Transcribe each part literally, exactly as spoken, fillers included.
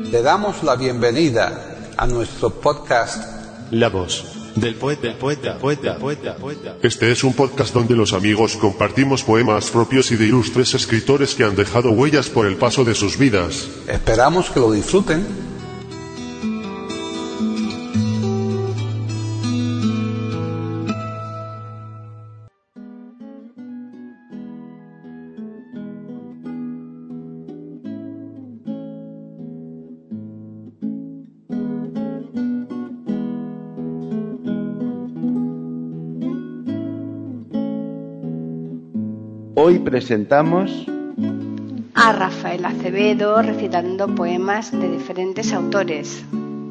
Le damos la bienvenida a nuestro podcast La voz del poeta, poeta, poeta, poeta, poeta. Este es un podcast donde los amigos compartimos poemas propios y de ilustres escritores que han dejado huellas por el paso de sus vidas. Esperamos que lo disfruten. Hoy presentamos a Rafael Acevedo recitando poemas de diferentes autores.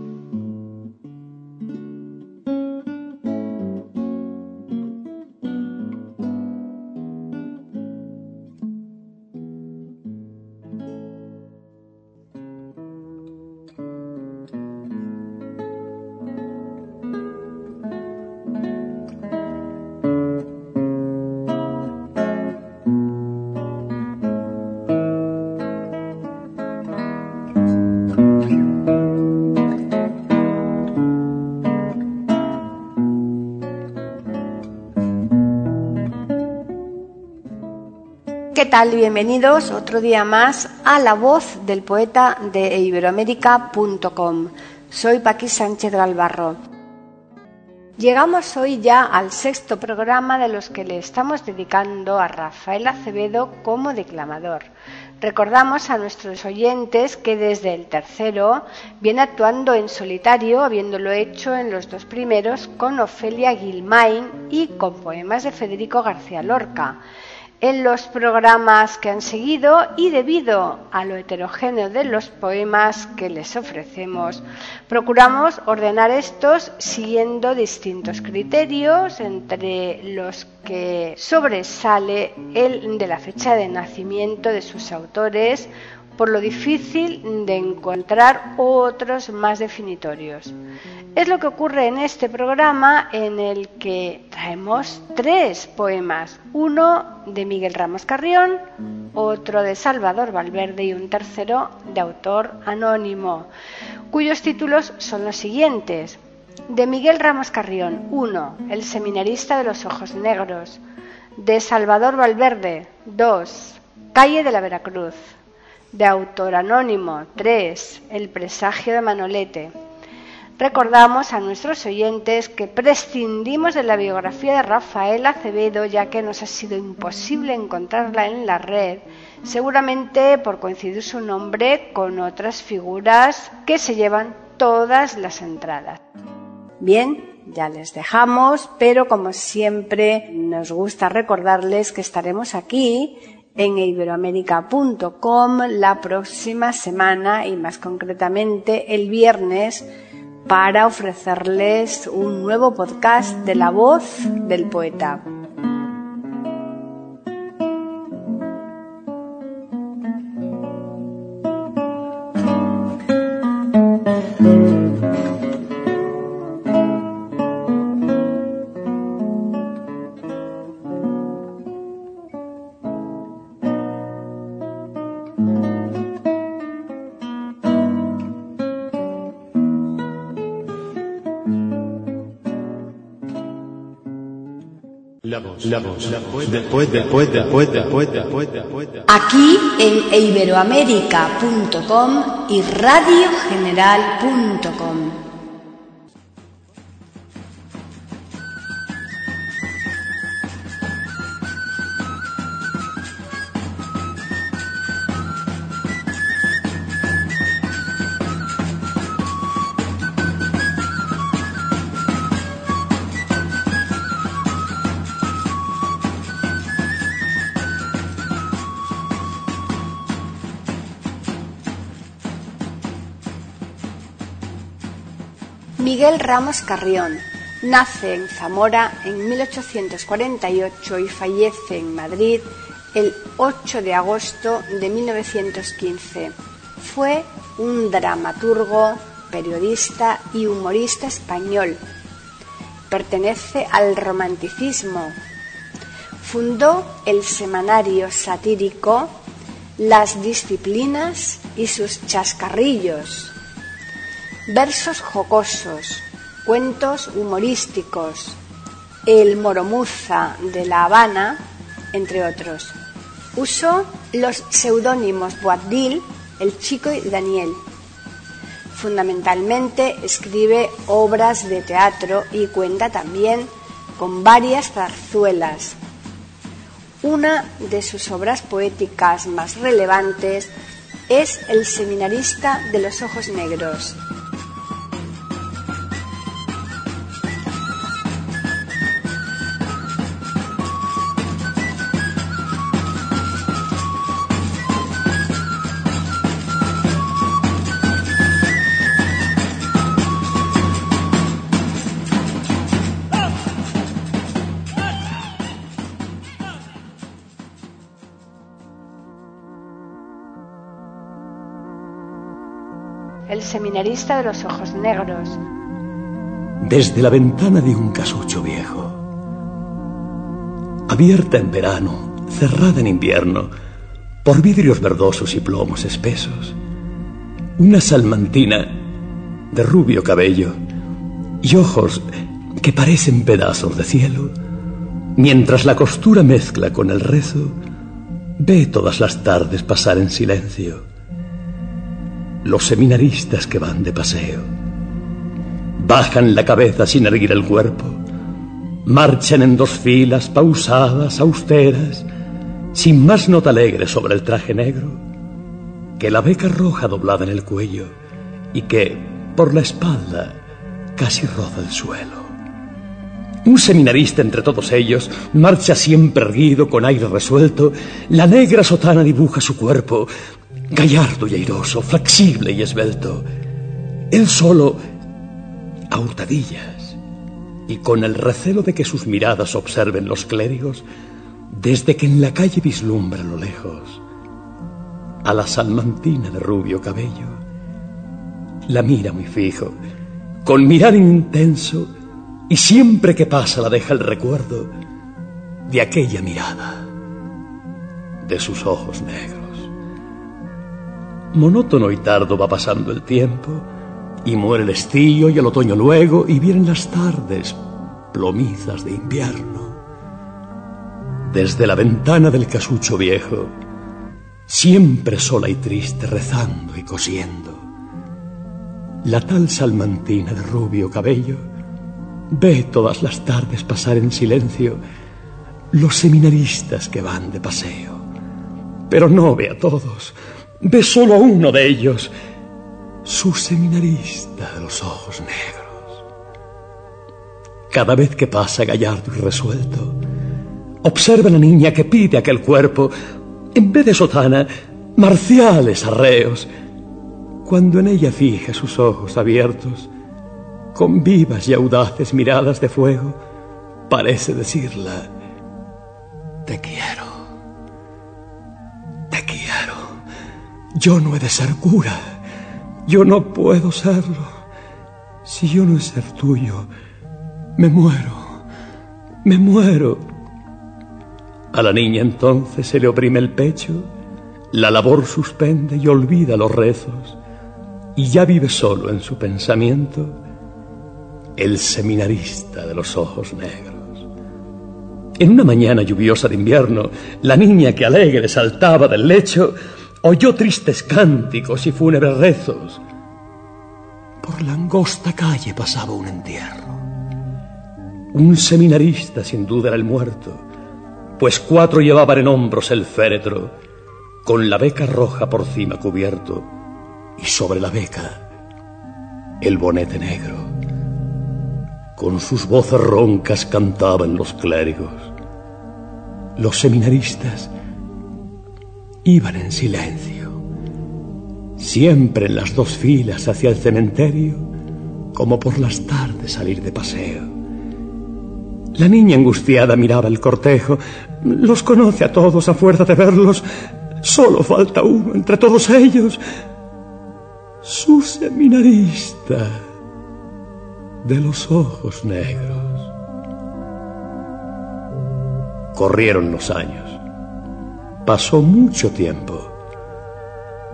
¿Qué tal? Bienvenidos otro día más a La Voz del Poeta de iberoamérica punto com. Soy Paqui Sánchez Galvarro. Llegamos hoy ya al sexto programa de los que le estamos dedicando a Rafael Acevedo como declamador. Recordamos a nuestros oyentes que desde el tercero viene actuando en solitario, habiéndolo hecho en los dos primeros con Ofelia Guilmain y con poemas de Federico García Lorca. En los programas que han seguido y debido a lo heterogéneo de los poemas que les ofrecemos, procuramos ordenar estos siguiendo distintos criterios, entre los que sobresale el de la fecha de nacimiento de sus autores, por lo difícil de encontrar otros más definitorios. Es lo que ocurre en este programa, en el que traemos tres poemas, uno de Miguel Ramos Carrión, otro de Salvador Valverde y un tercero de autor anónimo, cuyos títulos son los siguientes. De Miguel Ramos Carrión, uno, El seminarista de los ojos negros. De Salvador Valverde, dos, Calle de la Veracruz. De autor anónimo, tres, El presagio de Manolete. Recordamos a nuestros oyentes que prescindimos de la biografía de Rafael Acevedo, ya que nos ha sido imposible encontrarla en la red, seguramente por coincidir su nombre con otras figuras que se llevan todas las entradas. Bien, ya les dejamos, pero como siempre nos gusta recordarles que estaremos aquí en iberoamérica punto com la próxima semana y más concretamente el viernes para ofrecerles un nuevo podcast de La Voz del Poeta. La voz, la voz, la voz del poeta, poeta, poeta, poeta, poeta, poeta. Aquí en iberoamérica punto com y radio general punto com. Miguel Ramos Carrión nace en Zamora en mil ochocientos cuarenta y ocho y fallece en Madrid el ocho de agosto de mil novecientos quince. Fue un dramaturgo, periodista y humorista español. Pertenece al romanticismo. Fundó el semanario satírico las disciplinas y sus chascarrillos, versos jocosos, cuentos humorísticos, el Moromuza de La Habana, entre otros. Usó los seudónimos Boabdil, El Chico y Daniel. Fundamentalmente escribe obras de teatro y cuenta también con varias zarzuelas. Una de sus obras poéticas más relevantes es El seminarista de los ojos negros. El seminarista de los ojos negros. Desde la ventana de un casucho viejo, abierta en verano, cerrada en invierno, por vidrios verdosos y plomos espesos, una salmantina de rubio cabello y ojos que parecen pedazos de cielo, mientras la costura mezcla con el rezo, ve todas las tardes pasar en silencio los seminaristas que van de paseo. Bajan la cabeza sin erguir el cuerpo, marchan en dos filas pausadas, austeras, sin más nota alegre sobre el traje negro que la beca roja doblada en el cuello y que, por la espalda, casi roza el suelo. Un seminarista entre todos ellos marcha siempre erguido, con aire resuelto. La negra sotana dibuja su cuerpo, gallardo y airoso, flexible y esbelto. Él solo, a hurtadillas, y con el recelo de que sus miradas observen los clérigos, desde que en la calle vislumbra a lo lejos a la salmantina de rubio cabello, la mira muy fijo, con mirar intenso, y siempre que pasa la deja el recuerdo de aquella mirada, de sus ojos negros. Monótono y tardo va pasando el tiempo, y muere el estío y el otoño luego, y vienen las tardes plomizas de invierno. Desde la ventana del casucho viejo, siempre sola y triste, rezando y cosiendo, la tal salmantina de rubio cabello ve todas las tardes pasar en silencio los seminaristas que van de paseo. Pero no ve a todos, ve solo a uno de ellos, su seminarista de los ojos negros. Cada vez que pasa gallardo y resuelto, observa a la niña que pide aquel cuerpo, en vez de sotana, marciales arreos, cuando en ella fija sus ojos abiertos, con vivas y audaces miradas de fuego, parece decirla: te quiero, te quiero. Yo no he de ser cura, yo no puedo serlo. Si yo no he ser tuyo, me muero, me muero. A la niña entonces se le oprime el pecho, la labor suspende y olvida los rezos, y ya vive solo en su pensamiento el seminarista de los ojos negros. En una mañana lluviosa de invierno, la niña que alegre saltaba del lecho oyó tristes cánticos y fúnebres rezos. Por la angosta calle pasaba un entierro. Un seminarista sin duda era el muerto, pues cuatro llevaban en hombros el féretro, con la beca roja por cima cubierto, y sobre la beca el bonete negro. Con sus voces roncas cantaban los clérigos. Los seminaristas iban en silencio, siempre en las dos filas hacia el cementerio, como por las tardes salir de paseo. La niña angustiada miraba el cortejo. Los conoce a todos a fuerza de verlos. Solo falta uno entre todos ellos, su seminarista de los ojos negros. Corrieron los años. Pasó mucho tiempo.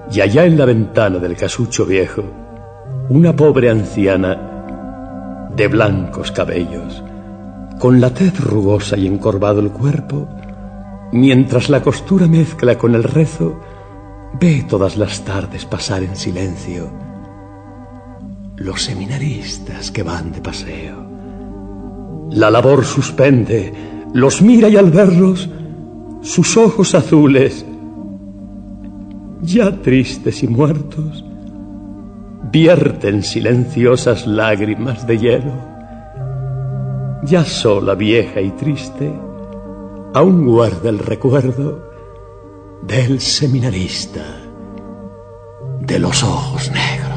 y allá en la ventana del casucho viejo, una pobre anciana de blancos cabellos, con la tez rugosa y encorvado el cuerpo, mientras la costura mezcla con el rezo, ve todas las tardes pasar en silencio los seminaristas que van de paseo. La labor suspende, los mira y al verlos, sus ojos azules, ya tristes y muertos, vierten silenciosas lágrimas de hielo. Ya sola, vieja y triste, aún guarda el recuerdo del seminarista de los ojos negros.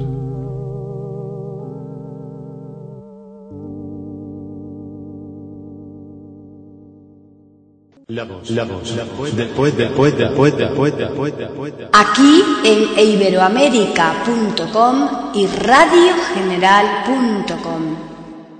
La voz, la voz, la voz, después, después, después, después, después, después. Aquí en iberoamérica punto com y radio general punto com.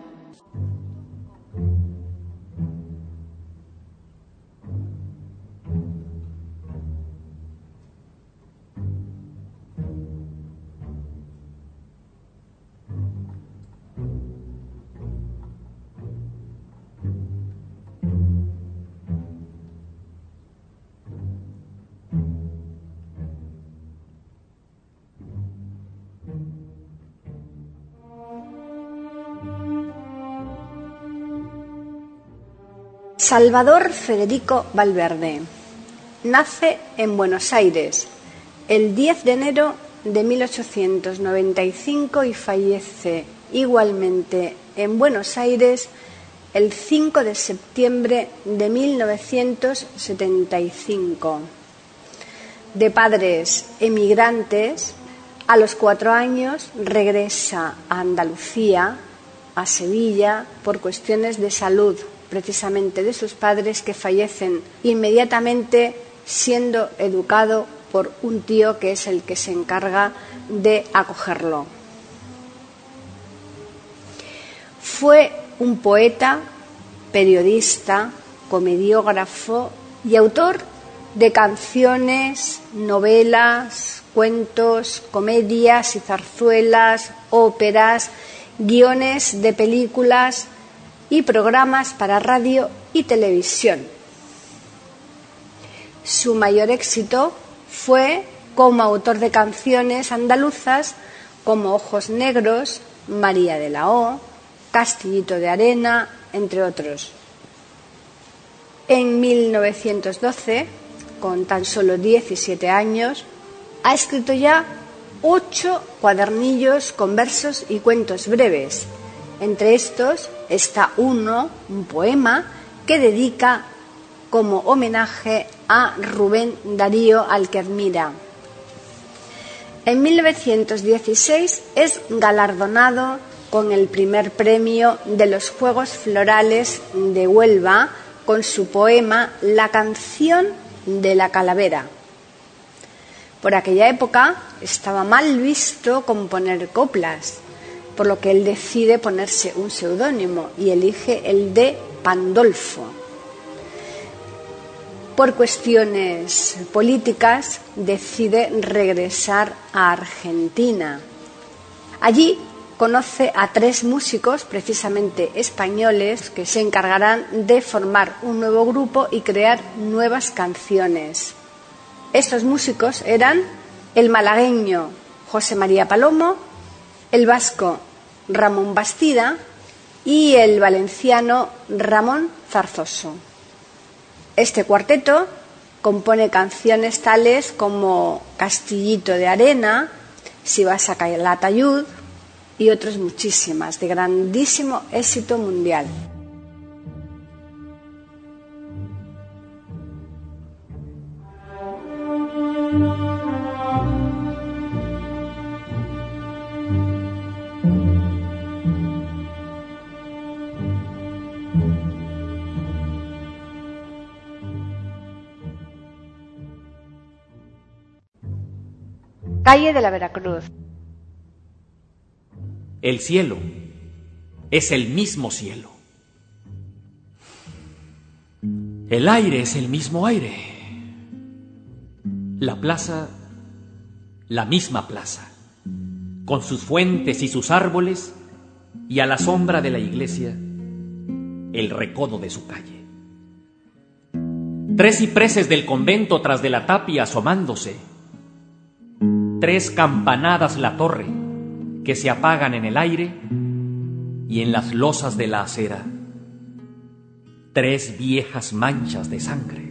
Salvador Federico Valverde nace en Buenos Aires el diez de enero de mil ochocientos noventa y cinco y fallece igualmente en Buenos Aires el cinco de septiembre de mil novecientos setenta y cinco. De padres emigrantes, a los cuatro años regresa a Andalucía, a Sevilla, por cuestiones de salud, precisamente de sus padres, que fallecen inmediatamente, siendo educado por un tío que es el que se encarga de acogerlo. Fue un poeta, periodista, comediógrafo y autor de canciones, novelas, cuentos, comedias y zarzuelas, óperas, guiones de películas y programas para radio y televisión. Su mayor éxito fue como autor de canciones andaluzas como Ojos Negros, María de la O, Castillito de Arena, entre otros. En mil novecientos doce, con tan solo diecisiete años, ha escrito ya ocho cuadernillos con versos y cuentos breves. Entre estos está uno, un poema, que dedica como homenaje a Rubén Darío, al que admira. En mil novecientos dieciséis es galardonado con el primer premio de los Juegos Florales de Huelva con su poema La canción de la calavera. Por aquella época estaba mal visto componer coplas, por lo que él decide ponerse un seudónimo y elige el de Pandolfo. Por cuestiones políticas decide regresar a Argentina. Allí conoce a tres músicos, precisamente españoles, que se encargarán de formar un nuevo grupo y crear nuevas canciones. Estos músicos eran el malagueño José María Palomo, el vasco Ramón Bastida y el valenciano Ramón Zarzoso. Este cuarteto compone canciones tales como Castillito de Arena, Si vas a caer la tallud y otras muchísimas de grandísimo éxito mundial. Calle de la Veracruz. El cielo es el mismo cielo. El aire es el mismo aire. La plaza la misma plaza, con sus fuentes y sus árboles, y a la sombra de la iglesia, el recodo de su calle. Tres cipreses del convento tras de la tapia asomándose, tres campanadas la torre que se apagan en el aire, y en las losas de la acera, tres viejas manchas de sangre.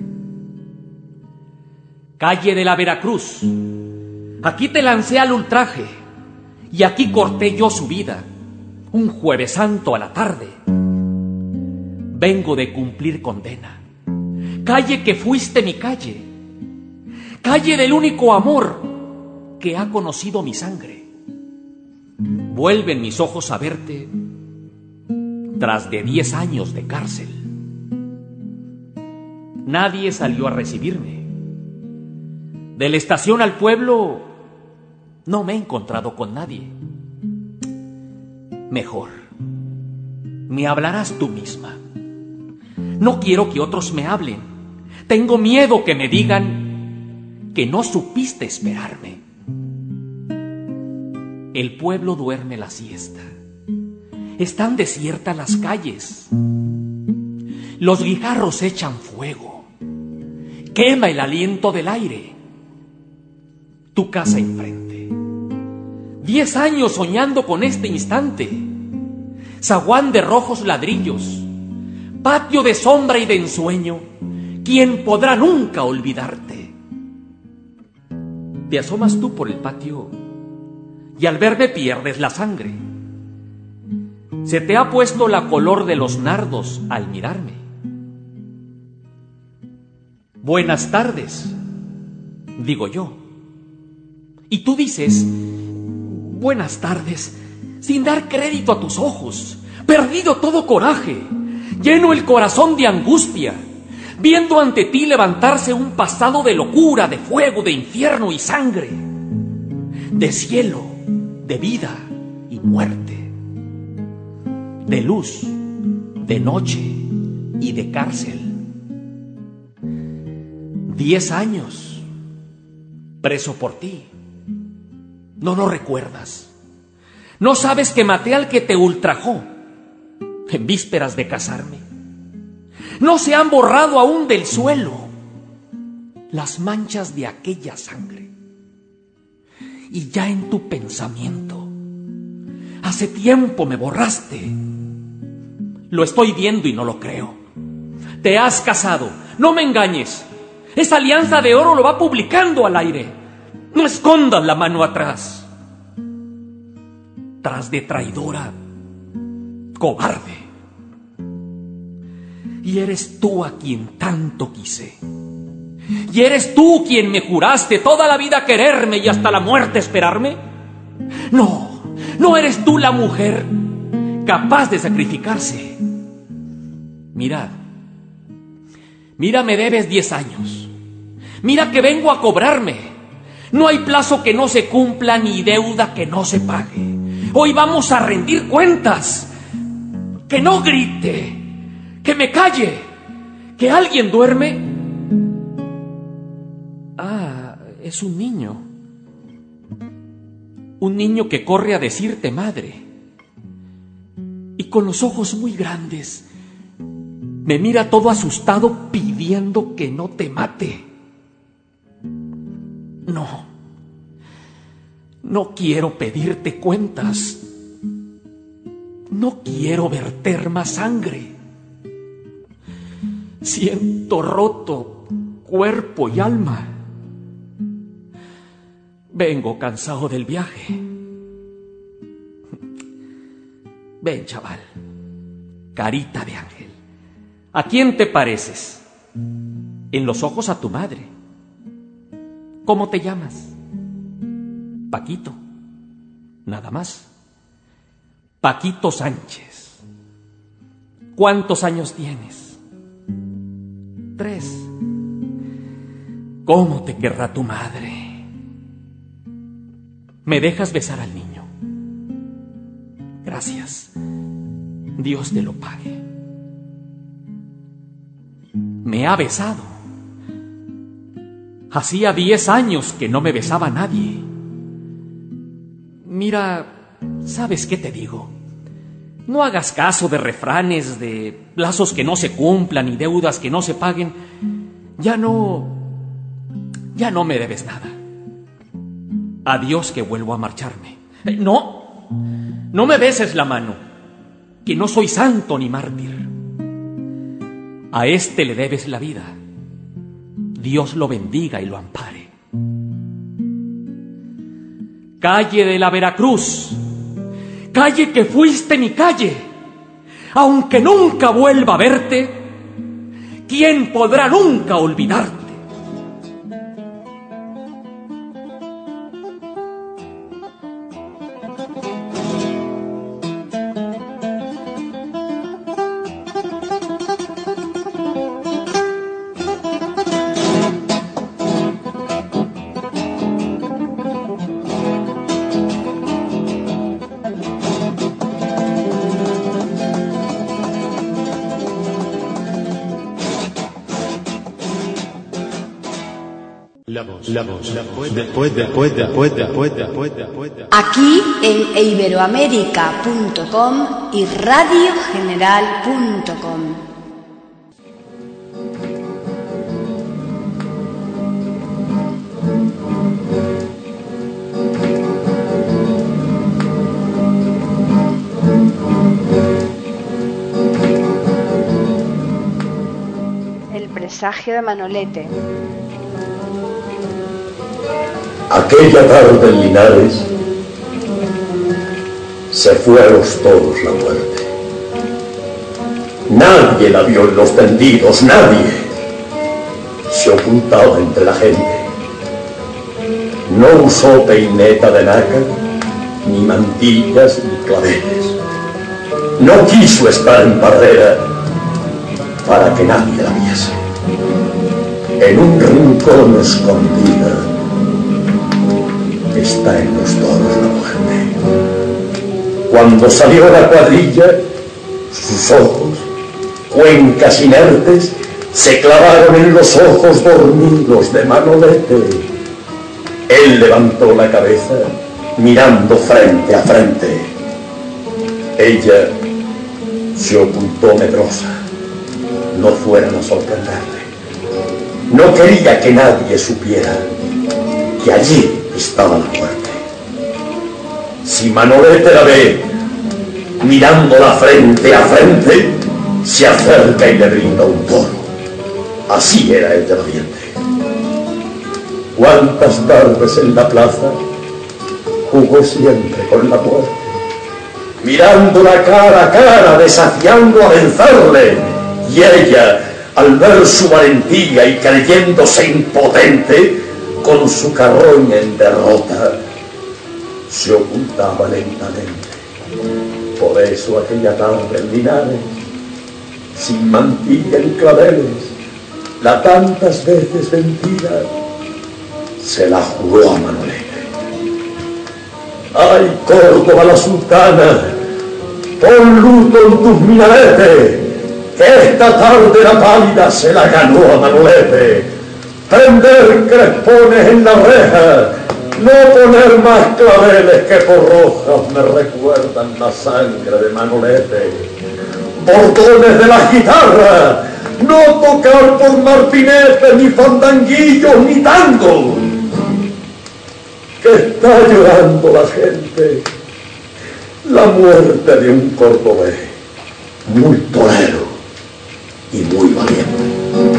Calle de la Veracruz, aquí te lancé al ultraje, y aquí corté yo su vida, un jueves santo a la tarde. Vengo de cumplir condena. Calle que fuiste mi calle, calle del único amor que ha conocido mi sangre. Vuelven mis ojos a verte tras de diez años de cárcel. Nadie salió a recibirme. De la estación al pueblo no me he encontrado con nadie. Mejor, me hablarás tú misma. No quiero que otros me hablen. Tengo miedo que me digan que no supiste esperarme. El pueblo duerme la siesta. Están desiertas las calles. Los guijarros echan fuego. Quema el aliento del aire. Tu casa enfrente. Diez años soñando con este instante. Zaguán de rojos ladrillos. Patio de sombra y de ensueño. ¿Quién podrá nunca olvidarte? Te asomas tú por el patio y al verme pierdes la sangre. Se te ha puesto la color de los nardos al mirarme. Buenas tardes, digo yo. Y tú dices, buenas tardes, sin dar crédito a tus ojos, perdido todo coraje, lleno el corazón de angustia, viendo ante ti levantarse un pasado de locura, de fuego, de infierno y sangre, de cielo, de vida y muerte, de luz, de noche y de cárcel. Diez años preso por ti. No lo recuerdas. No sabes que maté al que te ultrajó en vísperas de casarme. No se han borrado aún del suelo las manchas de aquella sangre. Y ya en tu pensamiento, hace tiempo me borraste. Lo estoy viendo y no lo creo. Te has casado, no me engañes. Esa alianza de oro lo va publicando al aire. No escondas la mano atrás. Tras de traidora, cobarde. Y eres tú a quien tanto quise. Y eres tú quien me juraste toda la vida quererme y hasta la muerte esperarme. No, no eres tú la mujer capaz de sacrificarse. Mirad, mira, me debes diez años. Mira que vengo a cobrarme. No hay plazo que no se cumpla ni deuda que no se pague. Hoy vamos a rendir cuentas. Que no grite, que me calle, que alguien duerme. Ah, es un niño. Un niño que corre a decirte madre. Y con los ojos muy grandes me mira todo asustado pidiendo que no te mate. No, no quiero pedirte cuentas. No quiero verter más sangre. Siento roto cuerpo y alma. Vengo cansado del viaje. Ven, chaval, carita de ángel. ¿A quién te pareces? En los ojos a tu madre. ¿Cómo te llamas? Paquito. Nada más. Paquito Sánchez. ¿Cuántos años tienes? Tres. ¿Cómo te querrá tu madre? ¿Me dejas besar al niño? Gracias. Dios te lo pague. Me ha besado. Hacía diez años que no me besaba nadie. Mira, ¿sabes qué te digo? No hagas caso de refranes, de plazos que no se cumplan y deudas que no se paguen. Ya no... ya no me debes nada. Adiós, que vuelvo a marcharme. Eh, no, no me beses la mano, que no soy santo ni mártir. A este le debes la vida. Dios lo bendiga y lo ampare. Calle de la Veracruz, calle que fuiste mi calle, aunque nunca vuelva a verte, ¿quién podrá nunca olvidarte? La voz, la voz, la voz, después, después, después, después, después, después. Aquí en iberoamérica punto com y radio general punto com. El presagio de Manolete. Aquella tarde en Linares se fue a los toros la muerte. Nadie la vio en los tendidos, nadie. Se ocultaba entre la gente. No usó peineta de nácar, ni mantillas, ni claveles. No quiso estar en parrera para que nadie la viese. En un rincón escondida está en los toros la muerte. Cuando salió la cuadrilla, sus ojos, cuencas inertes, se clavaron en los ojos dormidos de Manolete. Él levantó la cabeza, mirando frente a frente. Ella se ocultó medrosa, no fueran a sorprenderle. No quería que nadie supiera que allí estaba la muerte. Si Manolete la ve, mirándola frente a frente, se acerca y le brinda un toro. Así era ella valiente. Cuántas tardes en la plaza jugó siempre con la muerte, mirándola cara a cara, desafiando a vencerle. Y ella, al ver su valentía y creyéndose impotente, con su carroña en derrota, se ocultaba lentamente. Por eso aquella tarde en Linares, sin mantilla ni claveles, la tantas veces vencida, se la juró a Manolete. ¡Ay, Córdoba la sultana! Pon luto en tus minaretes, que esta tarde la pálida se la ganó a Manolete. Prender crespones en la reja, no poner más claveles que por rojas me recuerdan la sangre de Manolete. Bordones de la guitarra, no tocar por martinetes, ni fandanguillos, ni tango. Que está llorando la gente, la muerte de un cordobés, muy torero y muy valiente.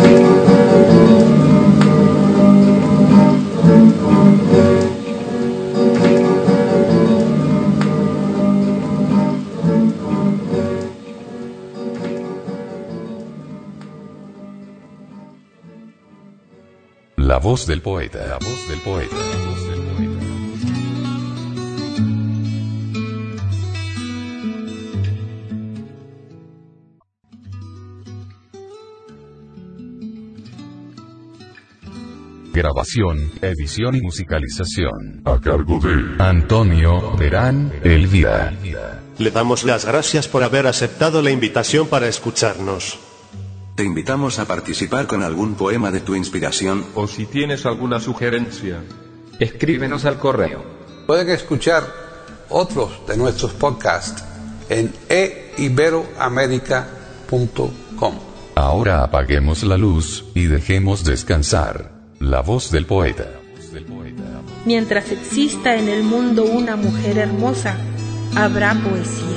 La voz del poeta, la voz del poeta, la voz del poeta. Grabación, edición y musicalización A cargo de Antonio Verán Elvira. Le damos las gracias por haber aceptado la invitación para escucharnos. Te invitamos a participar con algún poema de tu inspiración. O si tienes alguna sugerencia, escríbenos al correo. Pueden escuchar otros de nuestros podcasts en e iberoamerica punto com. Ahora apaguemos la luz y dejemos descansar la voz del poeta. Mientras exista en el mundo una mujer hermosa, habrá poesía.